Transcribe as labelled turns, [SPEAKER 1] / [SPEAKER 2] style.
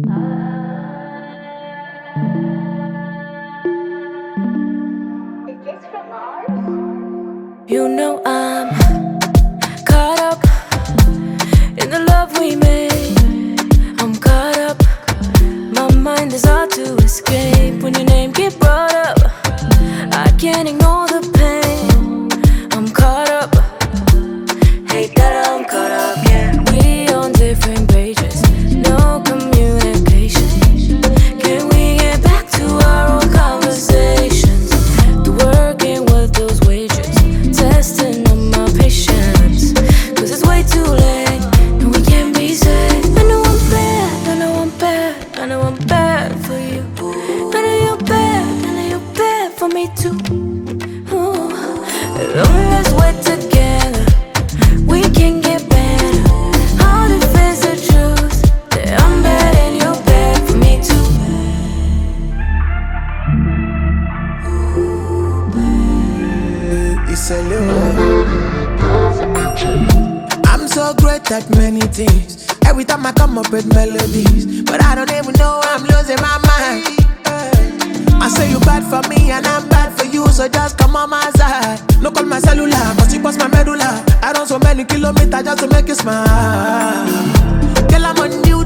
[SPEAKER 1] You know I'm caught up in the love we made. I'm caught up. My mind is hard to escape when your name get brought up. I can't ignore the pain. I'm caught up. Hate that I'm caught up. Yeah, we on different pages. No communication. Can we get back to our old conversations? The working with those wages, testing on my patience. Cause it's way too late and we can't be safe. I know I'm bad, I know I'm bad, I know I'm bad for you. I know you're bad, I know you're bad for me too. Ooh. As long as we're together, we can get better. Hard to face the truth that I'm bad and you're bad for me too.
[SPEAKER 2] It's a little. I'm so great at many things. Every time I come up with melodies, but I don't even know I'm losing my mind. I say you bad for me and I'm bad for you, so just come on my side. No call my cellular, cause you bust my medulla. I run so many kilometers just to make you smile. Girl, I'm on you